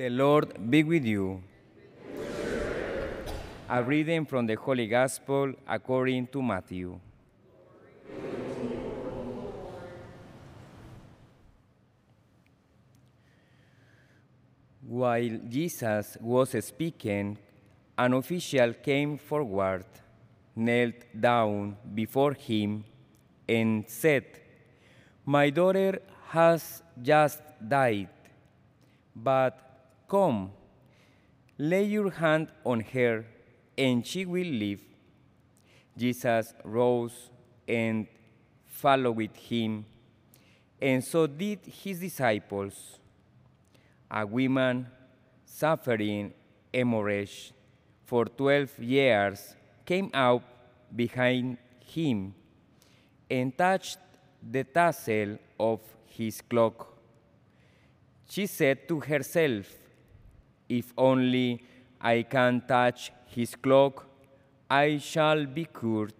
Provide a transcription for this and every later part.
The Lord be with you. A reading from the Holy Gospel according to Matthew. While Jesus was speaking, an official came forward, knelt down before him, and said, "My daughter has just died, but come, lay your hand on her, and she will live." Jesus rose and followed him, and so did his disciples. A woman suffering hemorrhage for 12 years came out behind him and touched the tassel of his cloak. She said to herself, "If only I can touch his cloak, I shall be cured."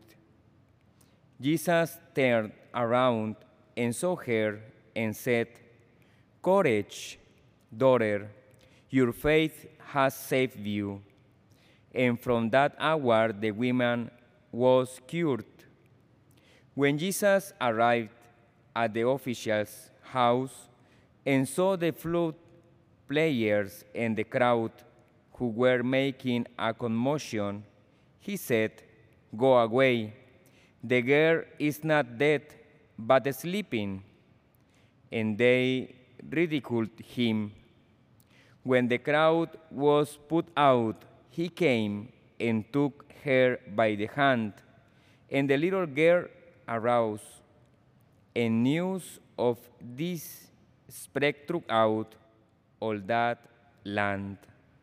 Jesus turned around and saw her and said, "Courage, daughter, your faith has saved you." And from that hour the woman was cured. When Jesus arrived at the official's house and saw the flute players and the crowd who were making a commotion, he said, "Go away, the girl is not dead, but sleeping." And they ridiculed him. When the crowd was put out, he came and took her by the hand, and the little girl arose, and news of this spread throughout all that land.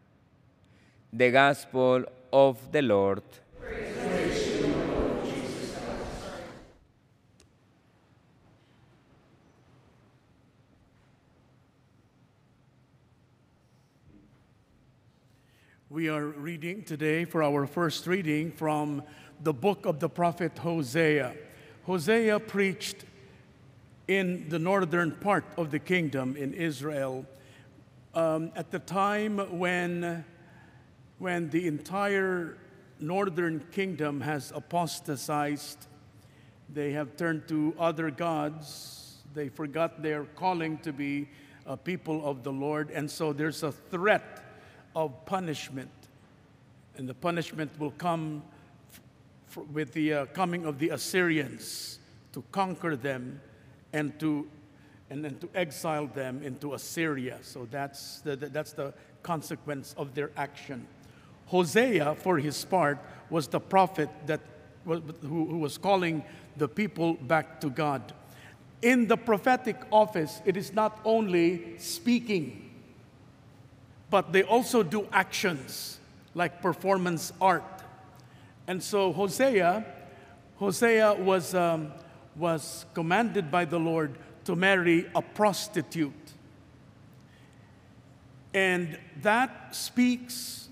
The Gospel of the Lord. Praise to you, Lord Jesus Christ. We are reading today for our first reading from the book of the prophet Hosea. Hosea preached in the northern part of the kingdom in Israel at the time when the entire northern kingdom has apostatized. They have turned to other gods. They forgot their calling to be a people of the Lord. And so there's a threat of punishment. And the punishment will come with the coming of the Assyrians to conquer them and to exile them into Assyria. So that's the consequence of their action. Hosea, for his part, was the prophet who was calling the people back to God. In the prophetic office, it is not only speaking, but they also do actions like performance art. And so Hosea was commanded by the Lord to marry a prostitute. And that speaks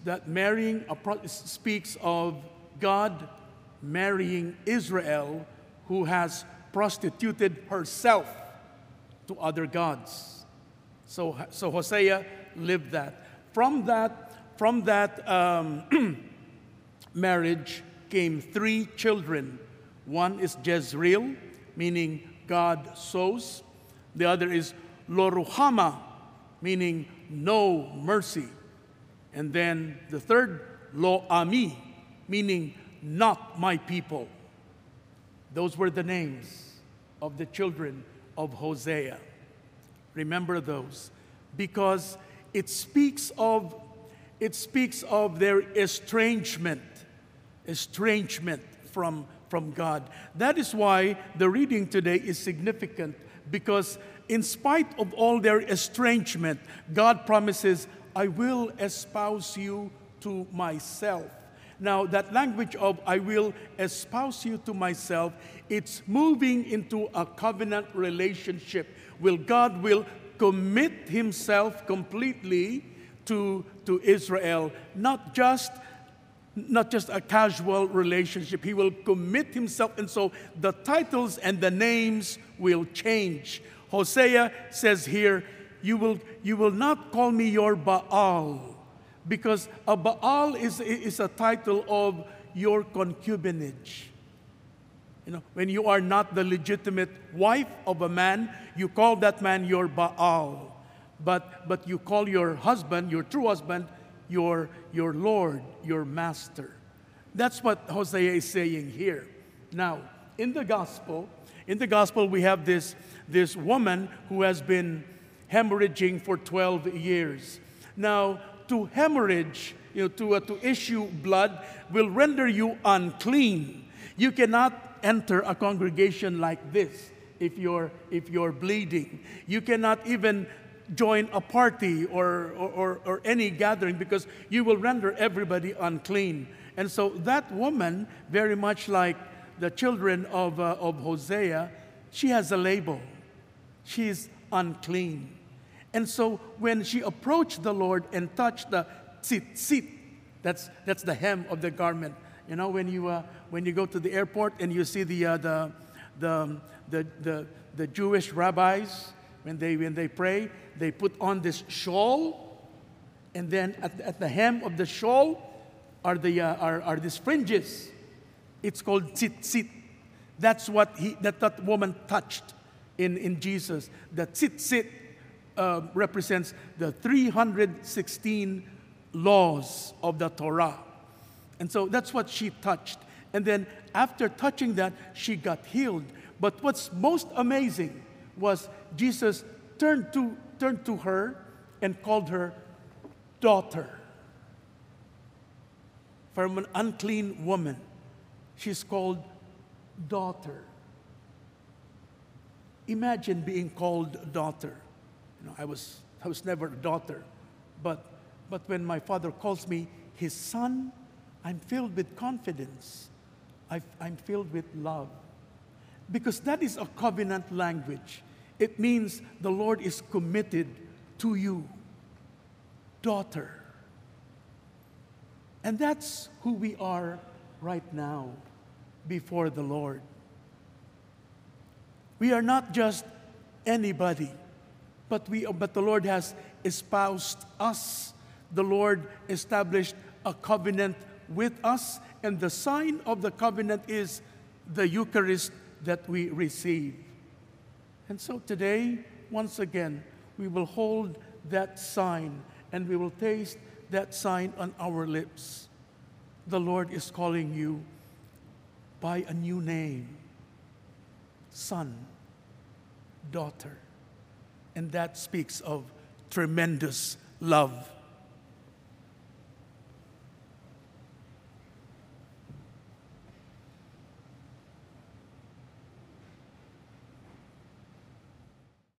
of God marrying Israel, who has prostituted herself to other gods. So Hosea lived that. From that marriage came 3 children. One is Jezreel, meaning God sows. The other is Lo-ruhamah, meaning no mercy. And then the third, Lo-ammi, meaning not my people. Those were the names of the children of Hosea. Remember those, because it speaks of their estrangement from God. That is why the reading today is significant, because in spite of all their estrangement, God promises, "I will espouse you to myself." Now, that language of "I will espouse you to myself," it's moving into a covenant relationship. God will commit himself completely to Israel, not just a casual relationship. He will commit himself, and so the titles and the names will change. Hosea says here, you will not call me your Baal, because a Baal is a title of your concubinage. You know, when you are not the legitimate wife of a man, you call that man your Baal. But you call your husband, your true husband, your Lord, your master. That's what Hosea is saying here. Now, in the gospel we have this woman who has been hemorrhaging for 12 years. Now, to hemorrhage, to issue blood will render you unclean. You cannot enter a congregation like this if you're bleeding. You cannot even join a party or any gathering, because you will render everybody unclean. And so that woman, very much like the children of Hosea, she has a label. She is unclean. And so when she approached the Lord and touched the tzitzit, that's the hem of the garment. You know, when you go to the airport and you see the Jewish rabbis, when they pray, they put on this shawl, and then at the hem of the shawl are these fringes. It's called tzitzit. That's what that woman touched in Jesus. The tzitzit represents the 316 laws of the Torah. And so that's what she touched. And then after touching that, she got healed. But what's most amazing was Jesus turned to her and called her daughter. From an unclean woman, she's called daughter. Imagine being called daughter. You know, I was never a daughter, but when my father calls me his son, I'm filled with confidence. I'm filled with love, because that is a covenant language. It means the Lord is committed to you, daughter. And that's who we are right now before the Lord. We are not just anybody, but the Lord has espoused us. The Lord established a covenant with us, and the sign of the covenant is the Eucharist that we receive. And so today, once again, we will hold that sign and we will taste that sign on our lips. The Lord is calling you by a new name: son, daughter. And that speaks of tremendous love.